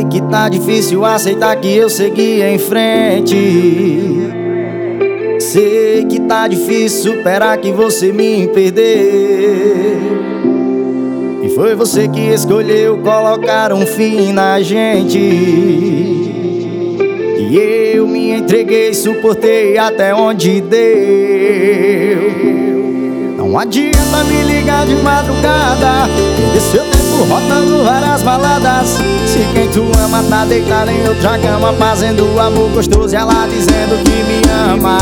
que tá difícil aceitar que eu segui em frente. Sei que tá difícil superar que você me perdeu. E foi você que escolheu colocar um fim na gente. E eu me entreguei, suportei até onde deu. Não adianta me ligar de madrugada, perder seu tempo rodando várias baladas. Se quem tu ama tá deitado em outra cama, fazendo amor gostoso e ela dizendo que me ama.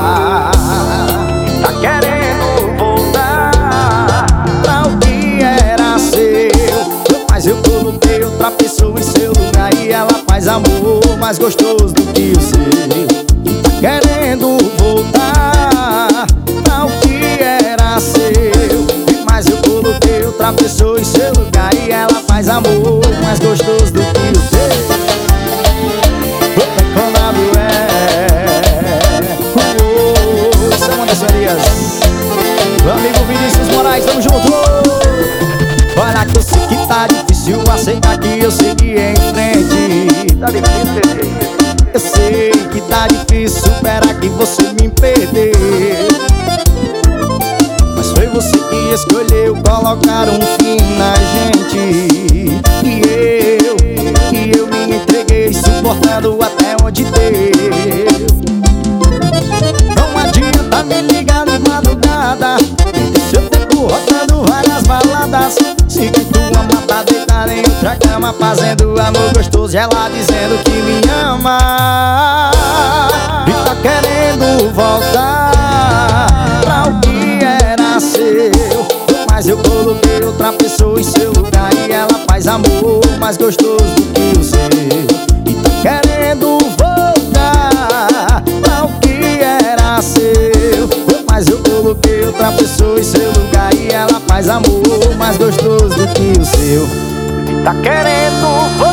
Tá querendo voltar pra o que era seu, mas eu coloquei outra pessoa em seu lugar e ela faz amor mais gostoso do que o seu. Tá querendo voltar pra o que era seu, mas eu coloquei outra pessoa em seu lugar e ela faz amor mais gostoso do que o seu. São das Farias, meu amigo Vinícius Moraes, tamo junto. Olha que eu sei que tá difícil aceitar que eu segui em frente. Tá difícil, eu sei que tá difícil superar que você me perdeu. Mas foi você que escolheu colocar um fim na gente. E eu me entreguei, suportando até onde deu. Não adianta me ligar de madrugada, perder seu tempo rodando várias baladas. Se quem tu ama tá deitado em outra cama, fazendo amor gostoso e ela dizendo que me ama. E tá querendo voltar pra o que era seu, mas eu coloquei outra pessoa em seu lugar e ela faz amor mais gostoso do que o seu. E tá querendo voltar pra o que era seu, mas eu coloquei outra pessoa em seu lugar e ela faz amor mais gostoso do que o seu. E tá querendo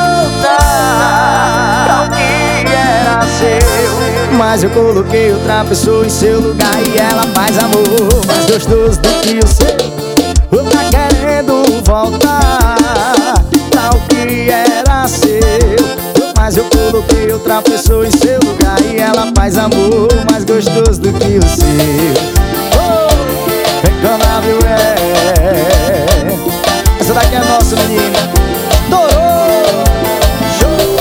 voltar pra o que era seu, mas eu coloquei outra pessoa em seu lugar e ela faz amor mais gostoso do que o seu. Tá querendo voltar pra o que era seu, mas eu coloquei outra pessoa em seu lugar e ela faz amor mais gostoso do que o seu. Reclamável essa daqui é a nossa menina. Dourou! Show!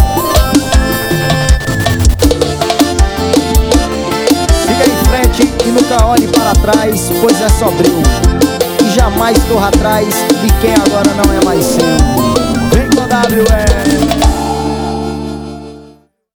Siga em frente e nunca olhe para trás, pois é sobreu. E jamais corra atrás de quem agora não é mais seu.